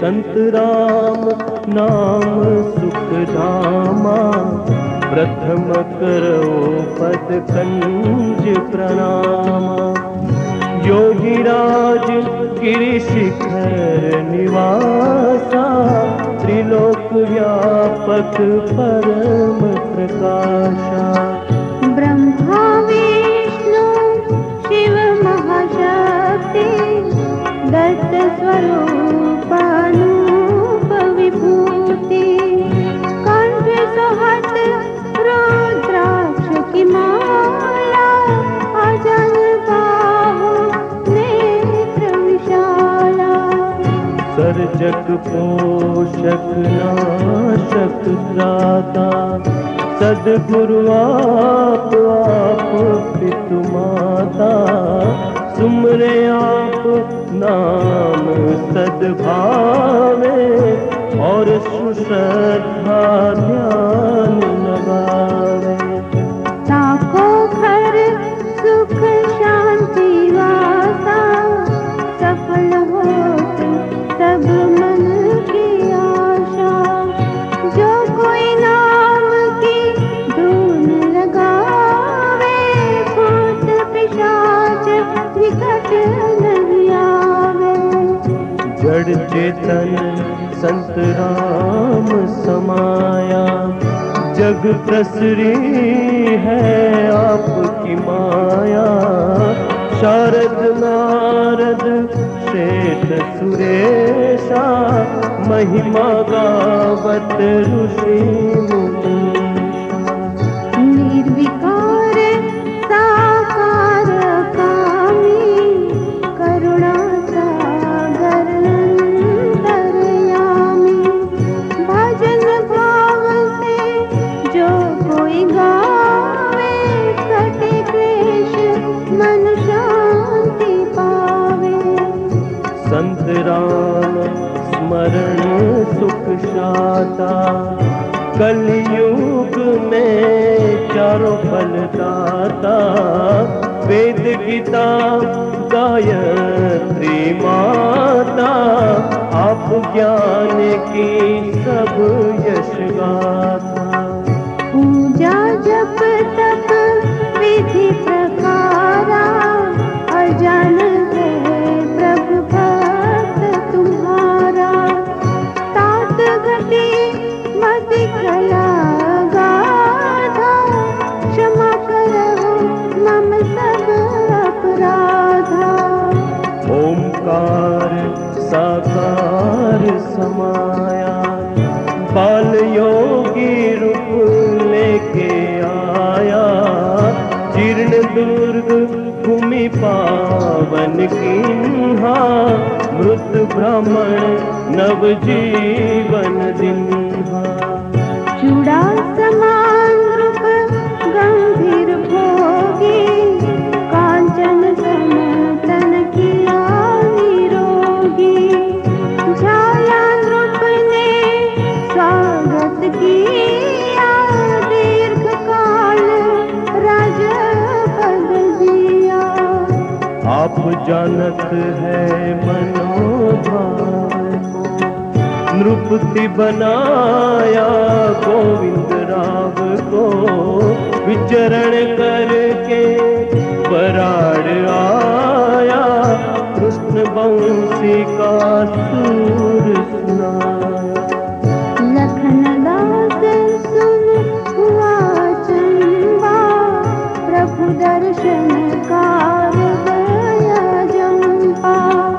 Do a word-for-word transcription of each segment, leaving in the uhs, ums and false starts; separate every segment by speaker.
Speaker 1: संत राम नाम सुख धामा, प्रथम करो पद कंज प्रणामा। योगीराज गिरि शिखर निवासा, त्रिलोक व्यापक परम प्रकाशा।
Speaker 2: ब्रह्मा विष्णु शिव महाशक्ति, दत्त स्वरूप अनूप विभूति। कंठ सोहत रुद्राक्ष की माला, अजन बाहु नेत्र विशाला।
Speaker 1: सर्जक पोषक नाशक त्राता, सद्गुरु आप आप पितु माता। सुमरे आप नाम सद्भावे, और सुश्रद्धा ध्यान लगावे।
Speaker 2: ताको घर सुख शांति वासा, सफल होत सब मन की आशा। जो कोई नाम की धून लगावे, भूत पिशाच निकट नहीं आवे।
Speaker 1: जड़ चेतन संत राम समाया, जग प्रसरी है आपकी माया। शारद नारद श्वेत सुरेशा, महिमा गावत ऋषि मुनि।
Speaker 2: निर्विकार साकार कामी, करुणा सागर अंतर्यामी। भजन भाव से जो कोई गावे, कटे क्लेश मन शांति पावे।
Speaker 1: संत राम स्मरण सुख शाता, कलयुग में चारों फल दाता। वेद गीता गायत्री माता, आप ज्ञान की सब यश गाथा।
Speaker 2: पूजा जप तप विधि प्रकारा, अजान है प्रभु भक्त तुम्हारा। तात घटी मति कला गाधा, क्षमा करो मम सब अपराधा।
Speaker 1: ओंकार साकार समाया, बाल योगी रूप लेके आया। जीर्ण दुर्ग भूमि पावन कीन्हा, मृत ब्राह्मण नव जीवन दिन्हा।
Speaker 2: चूड़ा समान रूप गंभीर भोगी, कांचन सम तन किया निरोगी। झाला नृप ने स्वागत किया, दीर्घ काल राज पद जिया।
Speaker 1: आप जानत है मनोभाव, नृपति बनाया गोविंद राव को। विचरण करके बराड़ आया, कृष्ण बंसी का सुर सुनाया।
Speaker 2: लखन दास सुन हुआ चंबा, प्रभु दर्शन कार गया जंपा।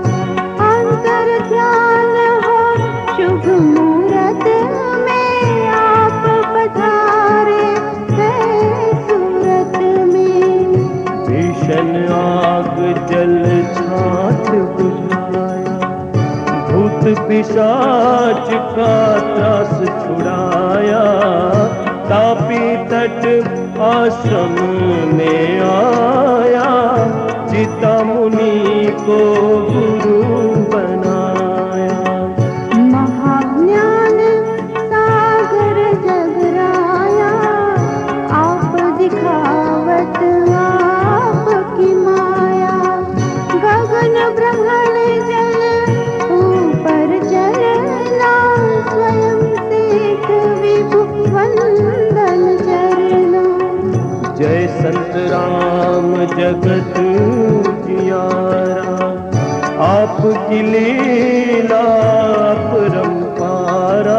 Speaker 2: अंतर ध्यान हो शुभ मूरत में, आप पधारे है सूरत में।
Speaker 1: भीषण आग जल छात बुझाया, भूत पिशाच का त्रास छुड़ाया। तापी तट आश्रम में आया, चिता मुनि को गुरु बनाया।
Speaker 2: महाज्ञान सागर जगराया, आप दिखावत आपकी माया। गगन ब्रह्मण जल ऊपर चल
Speaker 1: राम जगत जियारा, आपकी लीला अपरंपारा,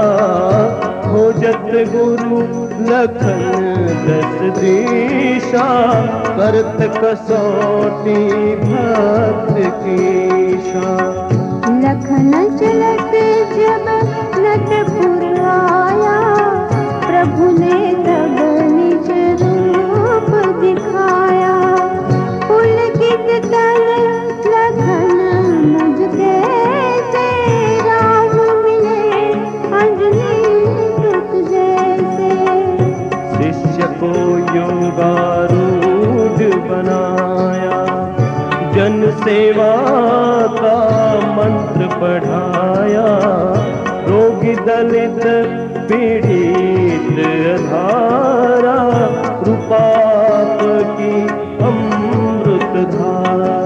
Speaker 1: खोजत गुरु लखन दस दिशा, करत कसौटी भक्त कीशा।
Speaker 2: लखन चलत जब नटपुर आया, प्रभु ने तब निज रूप दिखाया। पुलकित तन लखन मुझ कैसे, राम मिले अंजनी सुत जैसे।
Speaker 1: शिष्य को योगारूढ़ बनाया, जन सेवा का मंत्र पढ़ाया। रोगी दलित पीड़ित अधारा, कृपाप की अमृत धारा।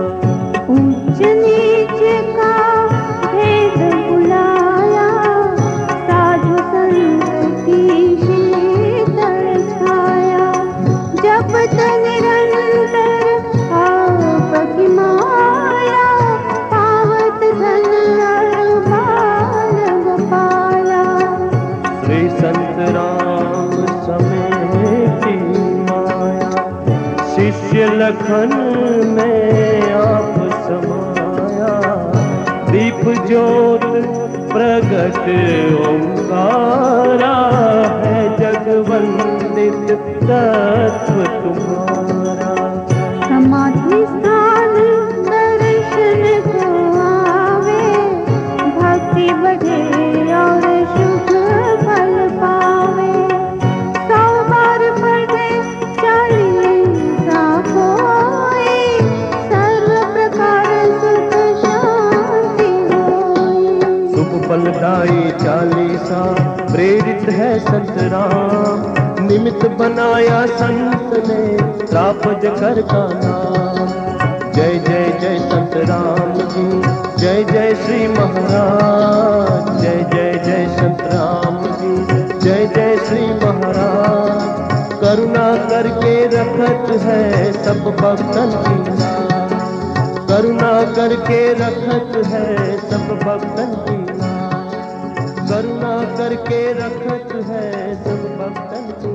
Speaker 2: ऊंच नीच का भेद बुलाया, साधु संत की शीतल छाया। जब तक निरंतर आपकी माया, पावत धन और बाल गोपाला।
Speaker 1: श्री संत राम समेती माया, शिष्य लखन में आप समाया। दीप ज्योत प्रगट ओंकारा, है जगवंदित तत्व तुम्हारा।
Speaker 2: समाधि स्थान दर्शन को आवे, भक्ति बढ़े और सुख फल पावे। सौ बार पढ़े चालीसा कोई, सर्व प्रकार सुख शांति होई।
Speaker 1: शुभ फलदायी चालीसा प्रेरित है संत राम, निमित्त बनाया संत ने रापज कर का नाम। जय जय जय संत राम जी, जय जय श्री महाराज। जय जय जय संत राम जी, जय जय श्री महाराज। करुणा करके रखत है सब भक्तन की लाज, करुणा करके रखत है सब भक्तन की लाज। करुणा करके रखत है सब भक्तन की